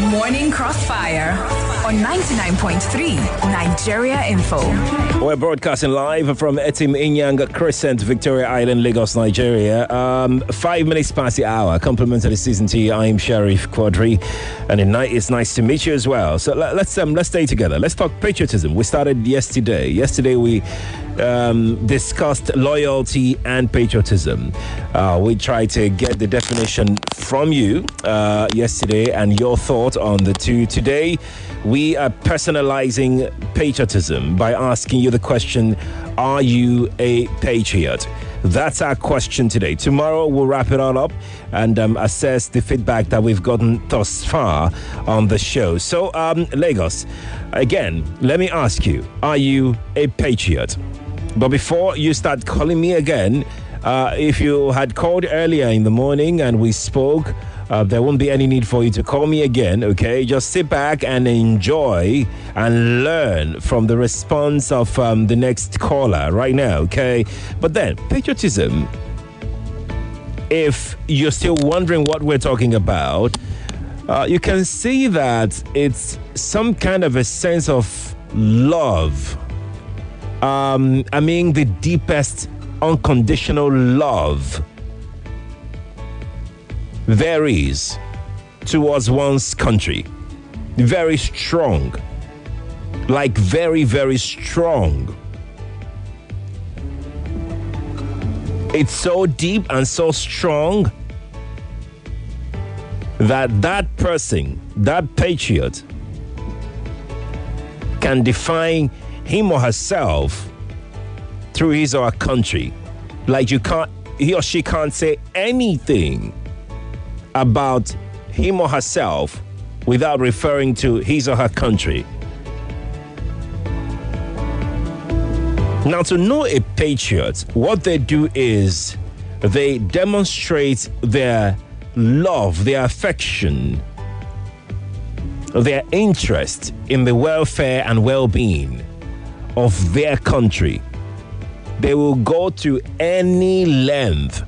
Morning Crossfire on 99.3 Nigeria Info. We're broadcasting live from Etim Inyang Crescent, Victoria Island, Lagos, Nigeria. 5 minutes past the hour. Compliments of the season to you. I'm Sharif Quadri, and it's nice to meet you as well. So let's stay together. Let's talk patriotism. We started yesterday. Yesterday we discussed loyalty and patriotism. We tried to get the definition from you yesterday and your thought on the two. Today, we are personalizing patriotism by asking you the question, are you a patriot? That's our question today. Tomorrow, we'll wrap it all up and assess the feedback that we've gotten thus far on the show. So, Lagos, again, let me ask you, are you a patriot? But before you start calling me again, if you had called earlier in the morning and we spoke, there won't be any need for you to call me again, okay? Just sit back and enjoy and learn from the response of the next caller right now, okay? But then, patriotism, if you're still wondering what we're talking about, you can see that it's some kind of a sense of love. I mean, the deepest unconditional love varies towards one's country. Very strong. Like very, very strong. It's so deep and so strong that that person, that patriot, can define him or herself through his or her country. Like he or she can't say anything about him or herself without referring to his or her country. Now, to know a patriot, what they do is they demonstrate their love, their affection, their interest in the welfare and well-being of their country. They will go to any length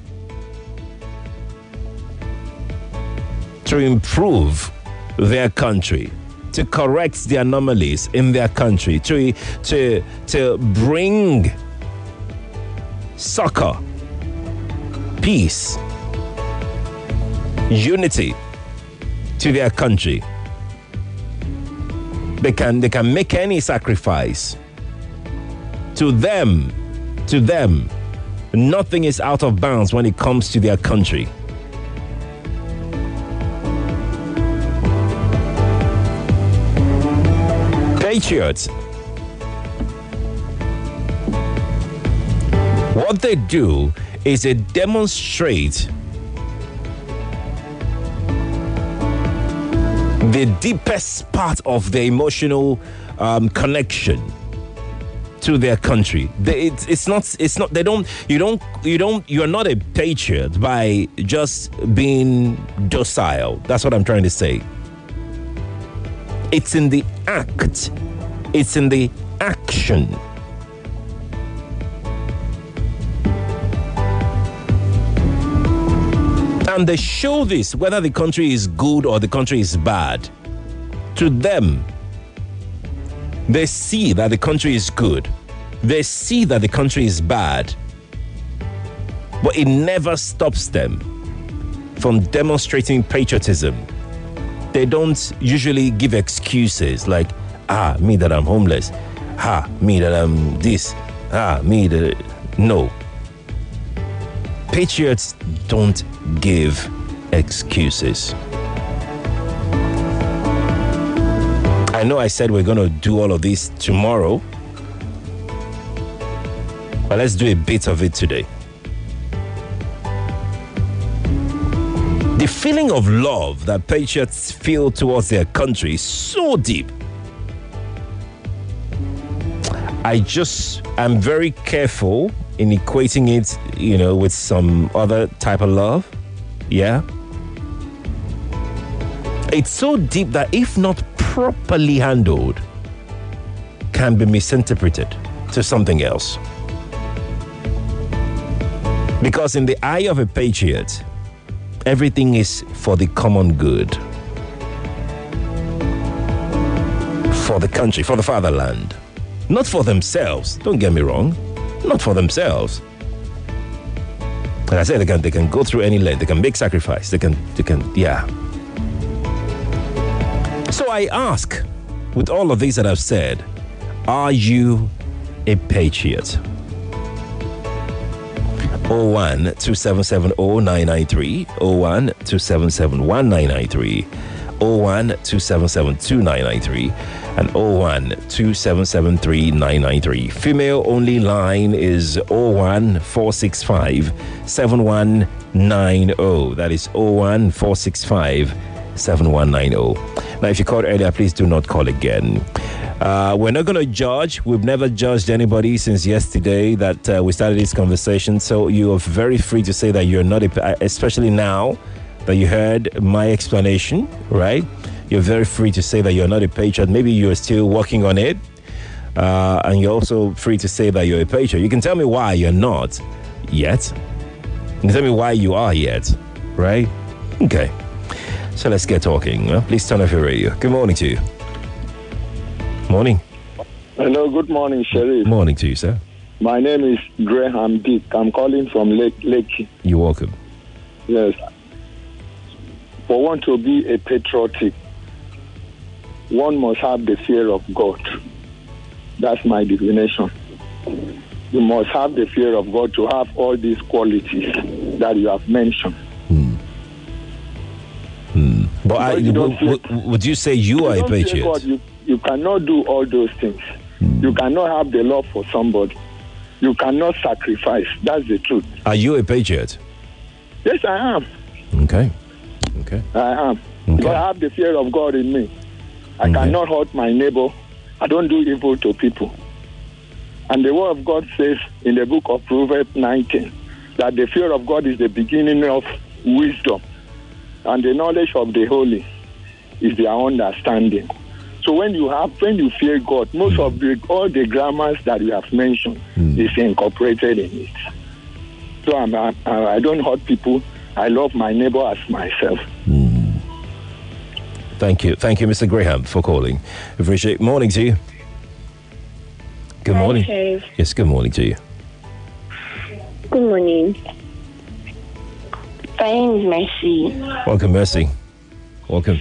to improve their country, to correct the anomalies in their country, to bring succor, peace, unity to their country. They can make any sacrifice. To them, nothing is out of bounds when it comes to their country. Patriots, what they do is they demonstrate the deepest part of their emotional connection to their country. You're not a patriot by just being docile. That's what I'm trying to say. It's in the act. It's in the action. And they show this, whether the country is good or the country is bad. To them, they see that the country is good. They see that the country is bad. But it never stops them from demonstrating patriotism. They don't usually give excuses like, me that I'm homeless. Me that I'm this. Me that... No. Patriots don't give excuses. I know I said we're going to do all of this tomorrow, but let's do a bit of it today. The feeling of love that patriots feel towards their country is so deep. I'm very careful in equating it, with some other type of love. Yeah. It's so deep that if not properly handled, can be misinterpreted to something else. Because in the eye of a patriot, everything is for the common good. for the country, for the fatherland. Not for themselves. Don't get me wrong. Not for themselves. And I say they can go through any length. They can make sacrifice. They can, yeah. So I ask, with all of these that I've said, are you a patriot? 012770993, 012771993, 012772993, and 012773993. Female only line is 01465 7190. That is 01465 7190. Now, if you called earlier, please do not call again. We're not going to judge. We've never judged anybody since yesterday that we started this conversation. So you are very free to say that you're not, especially now that you heard my explanation, right? You're very free to say that you're not a patriot. Maybe you're still working on it. And you're also free to say that you're a patriot. You can tell me why you're not yet. You can tell me why you are yet, right? Okay. So let's get talking. Please turn off your radio. Good morning to you. Morning. Hello, good morning, Sheriff. Morning to you, sir. My name is Graham Dick. I'm calling from Lake. You're welcome. Yes. For one to be a patriotic, one must have the fear of God. That's my definition. You must have the fear of God to have all these qualities that you have mentioned. But would you say you are a patriot? God, you cannot do all those things. You cannot have the love for somebody. You cannot sacrifice. That's the truth. Are you a patriot? Yes, I am. Okay. I am. Okay. But I have the fear of God in me. I cannot hurt my neighbor. I don't do evil to people. And the word of God says in the book of Proverbs 19 that the fear of God is the beginning of wisdom. And the knowledge of the holy is their understanding. So when you fear God, most of all the grammars that you have mentioned is incorporated in it. So I don't hurt people. I love my neighbor as myself. Thank you, Mr. Graham, for calling. Appreciate. Morning to you. Good morning. Hi, yes, good morning to you. Good morning. My name is Mercy. Welcome, Mercy. Welcome.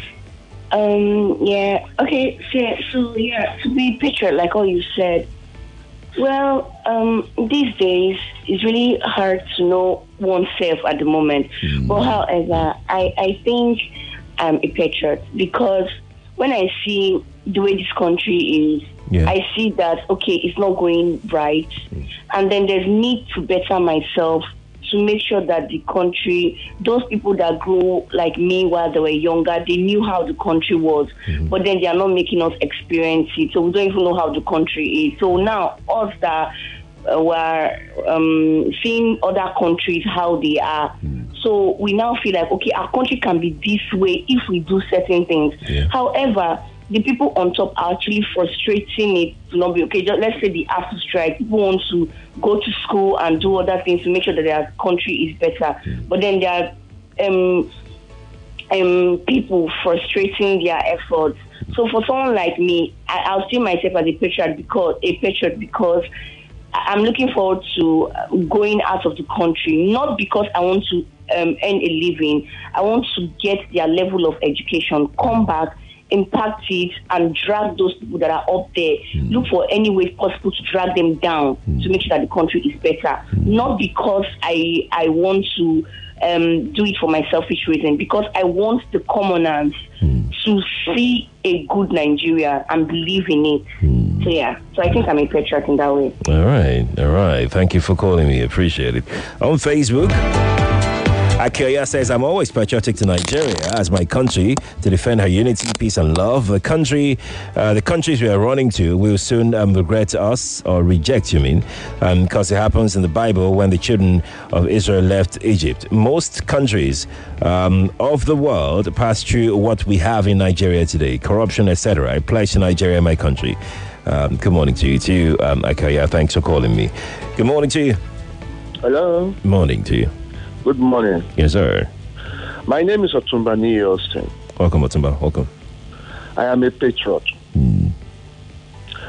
Yeah. Okay. So to be patriot, like all you said. Well, these days it's really hard to know oneself at the moment. But however, I think I'm a patriot because when I see the way this country is, I see that it's not going right, and then there's need to better myself to make sure that the country, those people that grew like me while they were younger, they knew how the country was, but then they are not making us experience it, so we don't even know how the country is. So now us that were seeing other countries how they are, so we now feel like our country can be this way if we do certain things. However, the people on top are actually frustrating it to not be okay. Just let's say the after strike, people want to go to school and do other things to make sure that their country is better. But then there are people frustrating their efforts. So for someone like me, I'll see myself as a patriot because I'm looking forward to going out of the country, not because I want to earn a living. I want to get their level of education, come back, impact it, and drag those people that are up there. Look for any way possible to drag them down to make sure that the country is better. Not because I want to do it for my selfish reason, because I want the commoners to see a good Nigeria and believe in it. So I think I'm a patriot in that way. All right. Thank you for calling me. Appreciate it. On Facebook, Akioya says, I'm always patriotic to Nigeria as my country to defend her unity, peace, and love. The countries we are running to will soon regret us or reject, because it happens in the Bible when the children of Israel left Egypt. Most countries of the world pass through what we have in Nigeria today, corruption, etc. I pledge to Nigeria, my country. Good morning to you too, Akioya. Thanks for calling me. Good morning to you. Hello. Morning to you. Good morning. Yes, sir. My name is Otumba Niyi Austin. Welcome, Otumba. Welcome. I am a patriot.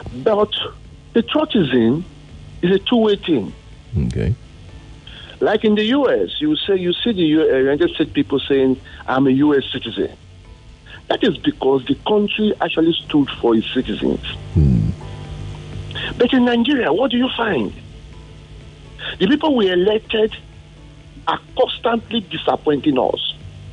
But patriotism is a two-way thing. Okay. Like in the U.S., you see the United States people saying, I'm a U.S. citizen. That is because the country actually stood for its citizens. But in Nigeria, what do you find? The people we elected are constantly disappointing us.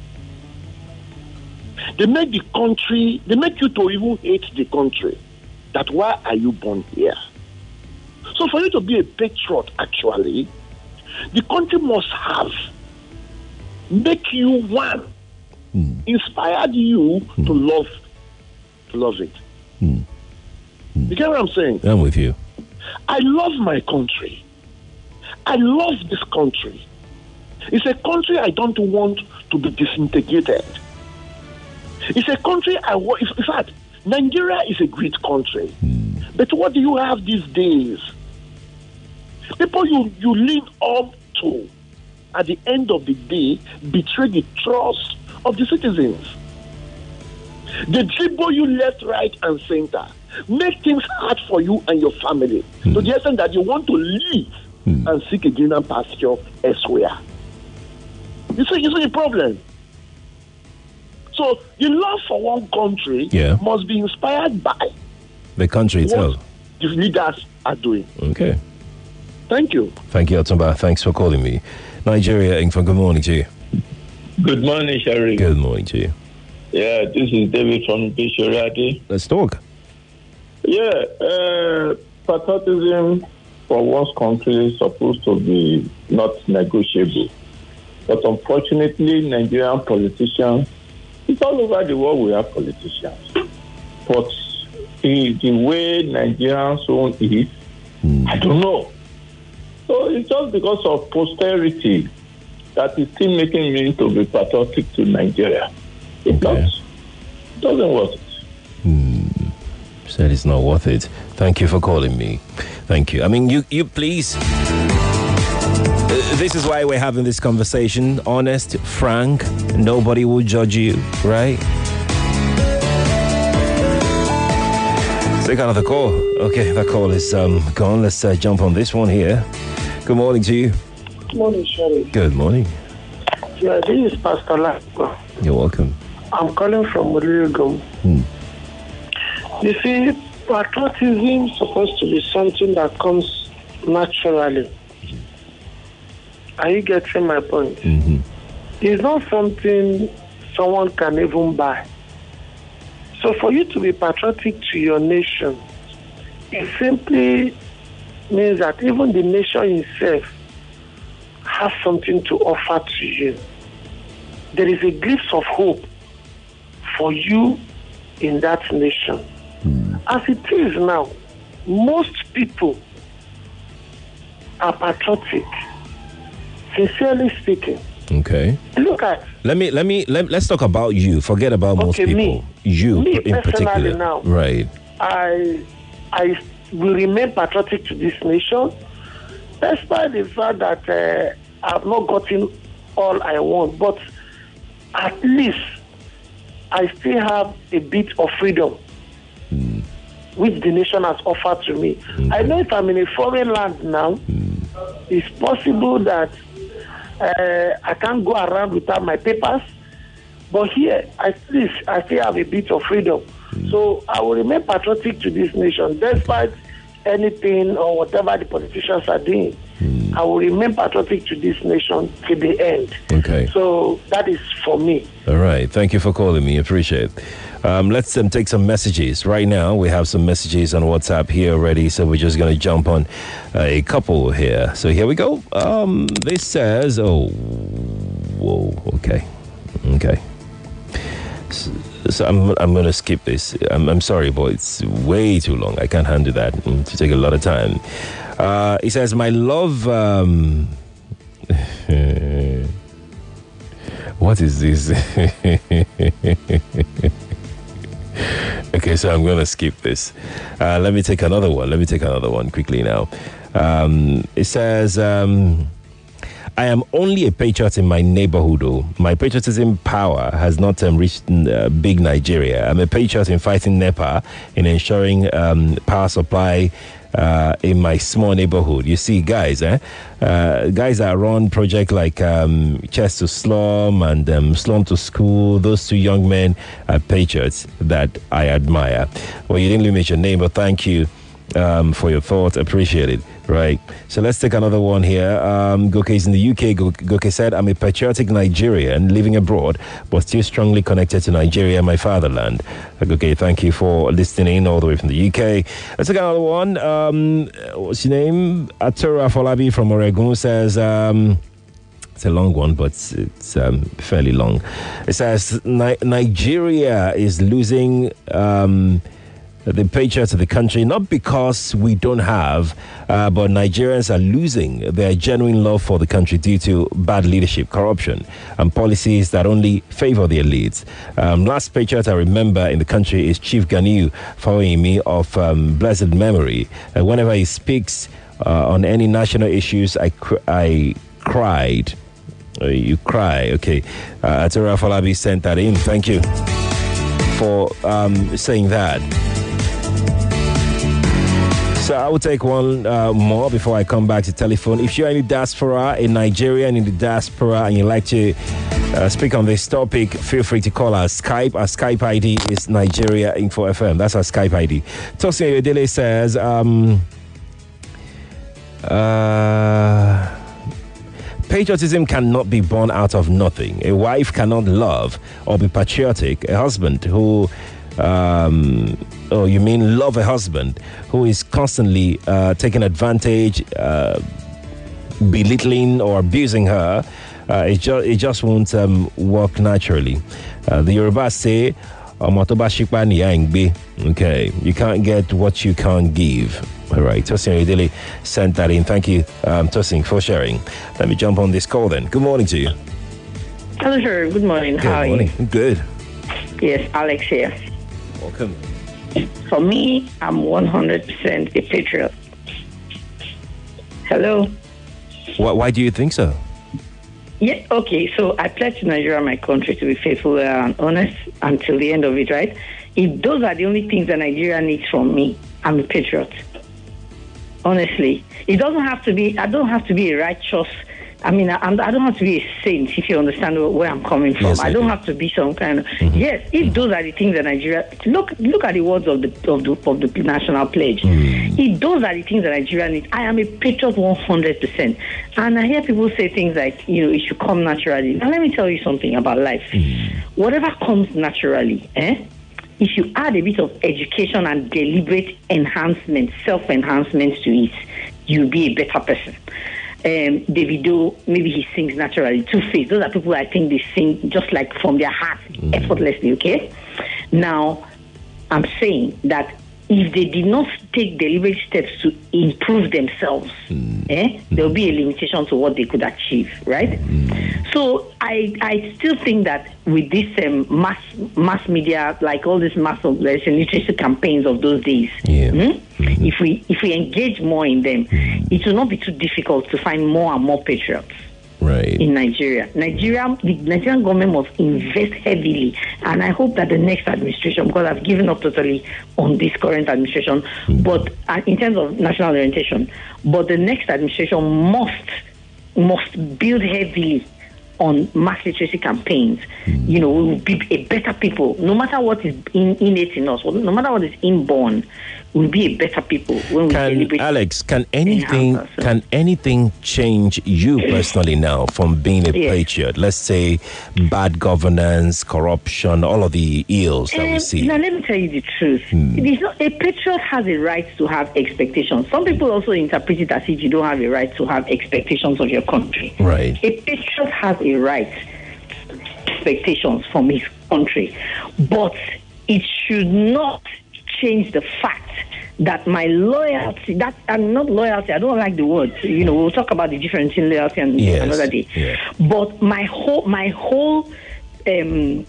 They make you to even hate the country. That why are you born here? So for you to be a patriot, actually, the country must have make you one, inspired you to love it. You get what I'm saying? I'm with you. I love my country. I love this country. It's a country I don't want to be disintegrated. It's a country I want. In fact, Nigeria is a great country. But what do you have these days? People you lean up to, at the end of the day, betray the trust of the citizens. They dribble you left, right, and center. Make things hard for you and your family to the extent that you want to leave and seek a greener pasture elsewhere. You see the problem. So the love for one country must be inspired by the country itself. What the leaders are doing. Okay. Thank you. Thank you, Otumba. Thanks for calling me. Nigeria, Info, good morning to you. Good morning, Sherry. Good morning to you. Yeah, this is David from Bishoriati. Let's talk. Yeah, patriotism for one's country is supposed to be not negotiable. But unfortunately, Nigerian politicians, it's all over the world we have politicians. But the way Nigerians own is, I don't know. So it's just because of posterity that is still making me to be patriotic to Nigeria. It doesn't worth it. Said it's not worth it. Thank you for calling me. Thank you. I mean, you please. This is why we're having this conversation. Honest, frank. Nobody will judge you, right? Take another call. Okay, that call is gone. Let's jump on this one here. Good morning to you. Good morning, Sherry. Good morning. Yeah, this is Pastor Lako. You're welcome. I'm calling from Mulirigum. You see, patriotism is supposed to be something that comes naturally. Are you getting my point? It's not something someone can even buy. So for you to be patriotic to your nation, it simply means that even the nation itself has something to offer to you. There is a glimpse of hope for you in that nation. As it is now, most people are patriotic, sincerely speaking. Okay. Look at. Let's talk about you. Forget about most people. Me in particular. Now, right. I will remain patriotic to this nation, despite the fact that I've not gotten all I want. But at least I still have a bit of freedom, which the nation has offered to me. I know if I'm in a foreign land now, it's possible that I can't go around without my papers. But here, at least I still have a bit of freedom. So I will remain patriotic to this nation, despite anything or whatever the politicians are doing. I will remain patriotic to this nation till the end. Okay. So that is for me. All right. Thank you for calling me. Appreciate it. Let's take some messages. Right now, we have some messages on WhatsApp here already, so we're just going to jump on a couple here. So here we go. This says, okay. So I'm going to skip this. I'm sorry, but it's way too long. I can't handle that. To take a lot of time. It says, my love... what is this? Okay, so I'm going to skip this. Let me take another one. Quickly now. It says, I am only a patriot in my neighborhood. Though. My patriotism power has not reached big Nigeria. I'm a patriot in fighting NEPA, in ensuring power supply in my small neighborhood. You see, guys that run projects like Chest to Slum and Slum to School, those two young men are patriots that I admire. Well, you didn't limit your name, but thank you for your thoughts. Appreciate it. Right. So let's take another one here. Goke is in the UK. Goke said, I'm a patriotic Nigerian living abroad, but still strongly connected to Nigeria, my fatherland. Goke, thank you for listening all the way from the UK. Let's take another one. What's your name? Atura Folabi from Oregon says, it's a long one, but it's fairly long. It says, Nigeria is losing the patriots of the country, not because we don't have, but Nigerians are losing their genuine love for the country due to bad leadership, corruption, and policies that only favor the elites. Last patriot I remember in the country is Chief Ganiu Fawehinmi of blessed memory. Whenever he speaks on any national issues, I cried. You cry, okay. Atura Falabi sent that in. Thank you for saying that. So I will take one more before I come back to telephone. If you're in the diaspora, in Nigeria and in the diaspora, and you'd like to speak on this topic, feel free to call our Skype. Our Skype ID is Nigeria Info FM. That's our Skype ID. Tosin Oyedele says, patriotism cannot be born out of nothing. A wife cannot love or be patriotic. A husband who... you mean love a husband who is constantly taking advantage, belittling or abusing her? It just won't work naturally. The Yoruba say, okay, you can't get what you can't give. All right, Tosin Oyedele sent that in. Thank you, Tosin, for sharing. Let me jump on this call then. Good morning to you. Hello, sir. Good morning. How are you? Good. Yes, Alex here. Welcome. For me, I'm 100% a patriot. Hello? Why do you think so? Yeah, okay. So I pledge to Nigeria, my country, to be faithful and honest until the end of it, right? If those are the only things that Nigeria needs from me, I'm a patriot. Honestly. It doesn't have to be, I don't have to be a righteous, I don't have to be a saint, if you understand where I'm coming from. Yes, I don't have to be some kind of... Mm-hmm. Yes, if those are the things that Nigeria... Look at the words of the national pledge. Mm. If those are the things that Nigeria needs, I am a patriot 100%. And I hear people say things like, it should come naturally. Now, let me tell you something about life. Mm. Whatever comes naturally, if you add a bit of education and deliberate enhancement, self-enhancement to it, you'll be a better person. Davido, maybe he sings naturally. Two-Face, those are people I think they sing just like from their heart, effortlessly, okay? Now, I'm saying that if they did not take deliberate steps to improve themselves, there'll be a limitation to what they could achieve, right? So I still think that with this mass media, like all this mass literacy campaigns of those days, if we engage more in them, it will not be too difficult to find more and more patriots. Right. In Nigeria. The Nigerian government must invest heavily, and I hope that the next administration, because I've given up totally on this current administration, but in terms of national orientation, but the next administration must build heavily on mass literacy campaigns. We will be a better people, no matter what is innate in us, no matter what is inborn. We'll be a better people when we deliberate. Alex, can anything change you personally now from being a patriot? Let's say bad governance, corruption, all of the ills that we see. Now, let me tell you the truth. A patriot has a right to have expectations. Some people also interpret it as if you don't have a right to have expectations of your country. Right. A patriot has a right to expectations from his country, but it should not change the fact that my loyalty, I don't like the word, we'll talk about the difference in loyalty and another day. Yeah. But my whole, it's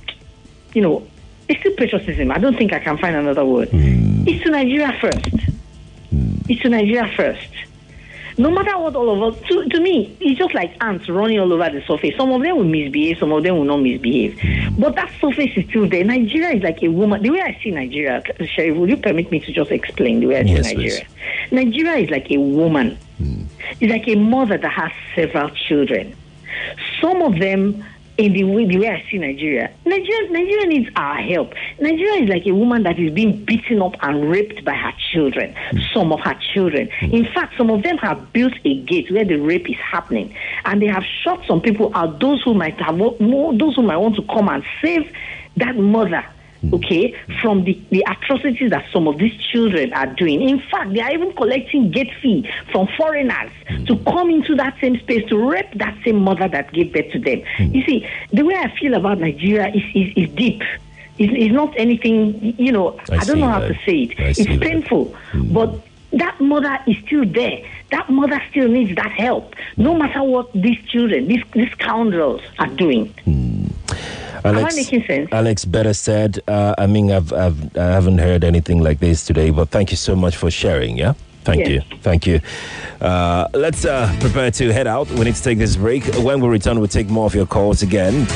still patriotism. I don't think I can find another word. It's to Nigeria first. It's to Nigeria first. No matter what all of us, to me, it's just like ants running all over the surface. Some of them will misbehave, some of them will not misbehave. But that surface is still there. Nigeria is like a woman. The way I see Nigeria, Sheriff, would you permit me to just explain the way I see Nigeria? Please. Nigeria is like a woman. It's like a mother that has several children. Some of them, in the way I see Nigeria needs our help. Nigeria is like a woman that is being beaten up and raped by her children, some of her children. In fact, some of them have built a gate where the rape is happening, and they have shot some people out, those who might want to come and save that mother, okay, from the atrocities that some of these children are doing. In fact, they are even collecting gate fee from foreigners to come into that same space to rape that same mother that gave birth to them. You see, the way I feel about Nigeria is deep. It's not anything, I don't know how to say it. It's painful, but that mother is still there. That mother still needs that help, no matter what these children, these scoundrels are doing. Am I making sense? Alex better said. I haven't heard anything like this today, but thank you so much for sharing. Yeah, thank you. Let's prepare to head out. We need to take this break. When we return, we'll take more of your calls again,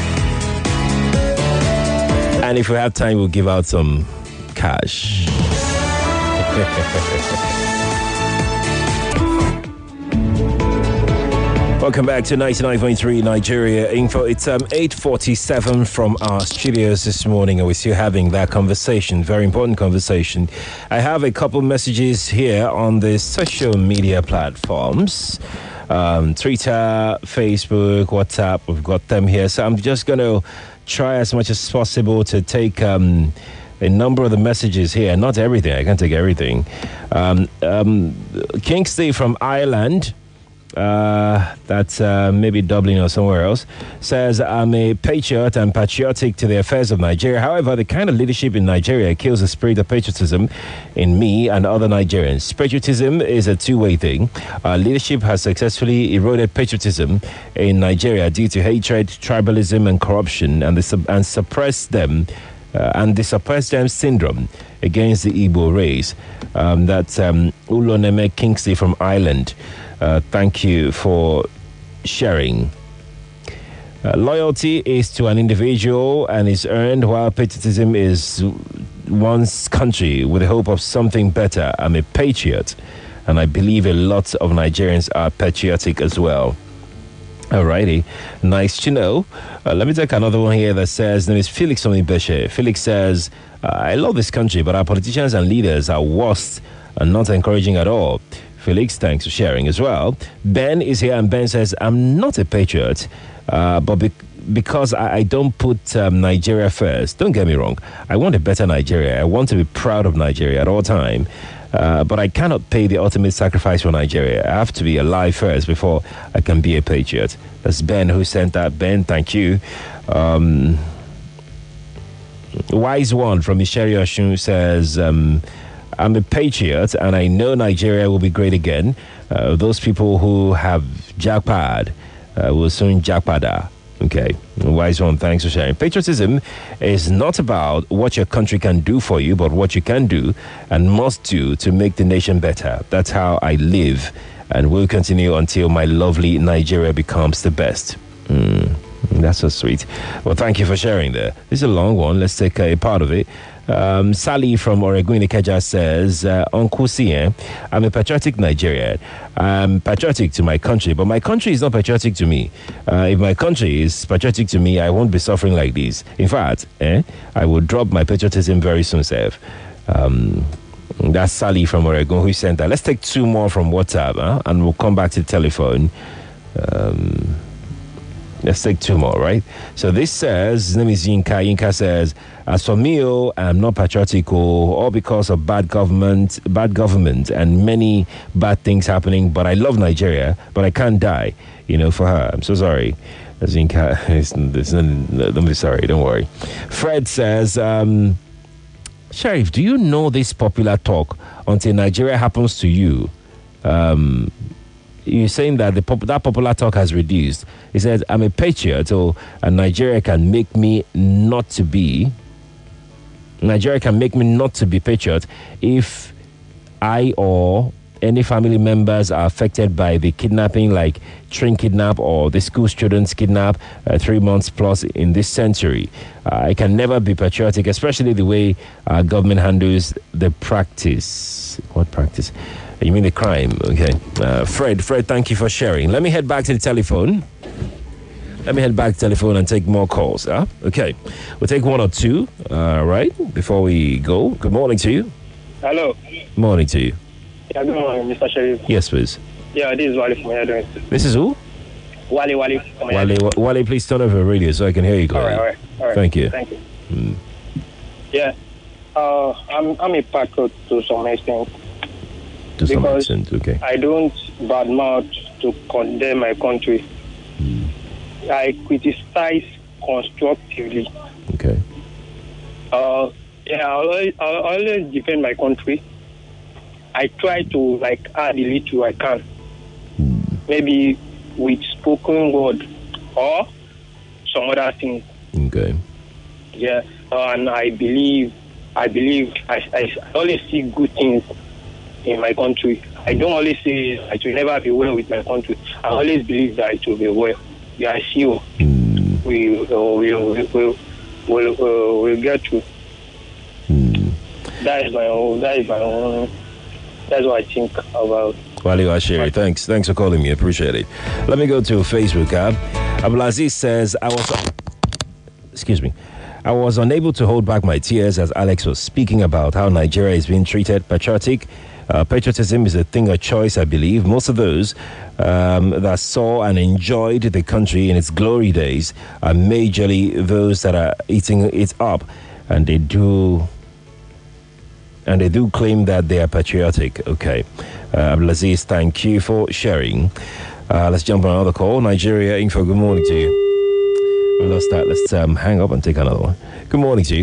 and if we have time, we'll give out some cash. Welcome back to 99.3 Nigeria Info. It's 8:47 from our studios this morning, and we're still having that conversation, very important conversation. I have a couple messages here on the social media platforms, Twitter, Facebook, WhatsApp. We've got them here, so I'm just going to try as much as possible to take a number of the messages here. Not everything. I can't take everything. Kingsley from Ireland, that's maybe Dublin or somewhere else, says, I'm a patriot and patriotic to the affairs of Nigeria. However, the kind of leadership in Nigeria kills the spirit of patriotism in me and other Nigerians. Patriotism is a two-way thing. Leadership has successfully eroded patriotism in Nigeria due to hatred, tribalism, and corruption, and suppressed them. And the suppressed them syndrome against the Igbo race. That's Uloneme Kingsley from Ireland. Thank you for sharing. Loyalty is to an individual and is earned, while patriotism is one's country with the hope of something better. I'm a patriot, and I believe a lot of Nigerians are patriotic as well. Alrighty, nice to know. Let me take another one here that says, name is Felix from Ibeshe. Felix says, I love this country, but our politicians and leaders are worst and not encouraging at all. Felix, thanks for sharing as well. Ben is here, and Ben says, I'm not a patriot, but because I don't put Nigeria first. Don't get me wrong. I want a better Nigeria. I want to be proud of Nigeria at all time. But I cannot pay the ultimate sacrifice for Nigeria. I have to be alive first before I can be a patriot. That's Ben who sent that. Ben, thank you. Wise One from Isheri Oshun says, I'm a patriot and I know Nigeria will be great again. Those people who have jackpot will soon jackpada. Okay, Wise One, thanks for sharing. Patriotism is not about what your country can do for you, but what you can do and must do to make the nation better. That's how I live and will continue until my lovely Nigeria becomes the best. That's so sweet. Well, thank you for sharing there. This is a long one. Let's take a part of it. Sally from Oregun Ikeja says, Uncle C, I'm a patriotic Nigerian. I'm patriotic to my country, but my country is not patriotic to me. If my country is patriotic to me, I won't be suffering like this. In fact, I will drop my patriotism very soon, Seth. That's Sally from Oregon who sent that. Let's take two more from WhatsApp, and we'll come back to the telephone. Let's take two more, right? So this says, his name is Yinka. Yinka says, as for me, I'm not patriotic, all because of bad government and many bad things happening, but I love Nigeria, but I can't die, for her. I'm so sorry. Yinka, don't be sorry, don't worry. Fred says, Sheriff, do you know this popular talk, until Nigeria happens to you? You're saying that that popular talk has reduced. He said, I'm a patriot, and Nigeria can make me not to be patriot if I or any family members are affected by the kidnapping, like train kidnap or the school students kidnap 3 months plus in this century. It can never be patriotic, especially the way government handles the practice. What practice? You mean the crime? Okay. Fred, thank you for sharing. Let me head back to the telephone. And take more calls. Okay. We'll take one or two, right, before we go. Good morning to you. Hello. Morning to you. Yeah, good morning, Mr. Sharif. Yes, please. Yeah, this is Wale from Yadon. This is who? Wale from Yadon. Wale, please turn off your radio so I can hear you clearly. All right. Thank you. Yeah. I'm a patriot to some extent. To some extent, okay. I don't badmouth to condemn my country. I criticize constructively. Okay. I always defend my country. I try to add a little I can. Maybe with spoken word or some other things. Okay. Yeah, and I believe I always see good things in my country. I don't always say it will never be well with my country. I always believe that it will be well. Yeah, I see we'll get through. That is my own. That's what I think about. Wale Ashiri, thanks for calling me. Appreciate it. Let me go to Facebook. Abdulaziz says, I was unable to hold back my tears as Alex was speaking about how Nigeria is being treated. Patriotism is a thing of choice, I believe. Most of those that saw and enjoyed the country in its glory days are majorly those that are eating it up, and they do claim that they are patriotic. Okay. Abdulaziz, thank you for sharing. Let's jump on another call. Nigeria Info, good morning to you. We lost that. Let's hang up and take another one. Good morning to you.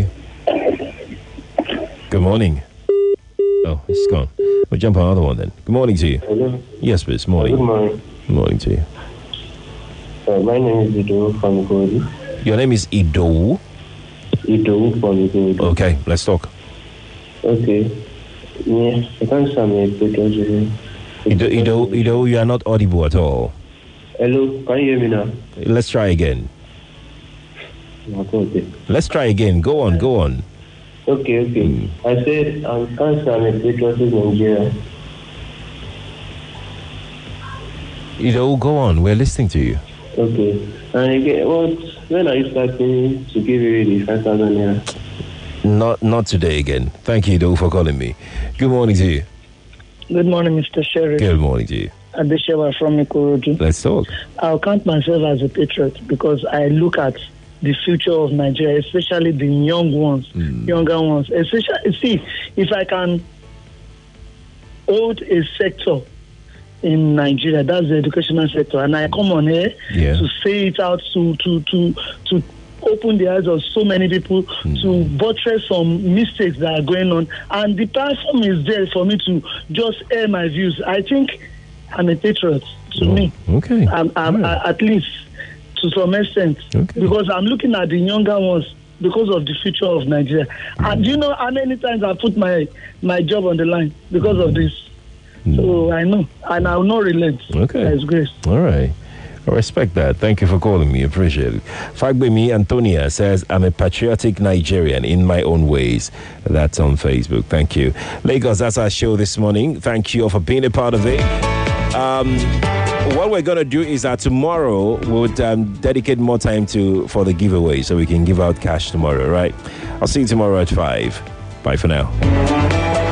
Good morning. Oh, it's gone. We'll jump on another one then. Good morning to you. Hello. Yes, please. Morning. Good morning. Good morning to you. My name is Ido from Igodi. Your name is Ido? Ido from Igodi. Okay, let's talk. Okay. Yeah, I can't say I'm a patriot. Ido, you are not audible at all. Hello, can you hear me now? Let's try again. Okay. Let's try again. Go on. Okay. I said I can't say I'm a patriot in Nigeria. Ido, go on. We're listening to you. Okay. And again, when are you starting to give you the 5,000 naira? Not today again. Thank you, Ido, for calling me. Good morning to you. Good morning, Mr. Sheriff. Good morning to you. Adeshewa from Ikorodu. Let's talk. I'll count myself as a patriot because I look at the future of Nigeria, especially the younger ones. Especially, see, if I can hold a sector in Nigeria, that's the educational sector, and I come on here to say it out, to open the eyes of so many people, to buttress some mistakes that are going on, and the platform is there for me to just air my views. I think I'm a patriot to me. Okay. I'm at least to some extent, because I'm looking at the younger ones because of the future of Nigeria. And do you know how many times I put my job on the line because of this? So I know, and I will not relent. Okay. That's grace. All right. I respect that. Thank you for calling me. Appreciate it. Fagbemi Antonia says, I'm a patriotic Nigerian in my own ways. That's on Facebook. Thank you. Lagos, that's our show this morning. Thank you all for being a part of it. What we're going to do is that tomorrow we'll dedicate more time for the giveaway so we can give out cash tomorrow, right? I'll see you tomorrow at 5. Bye for now.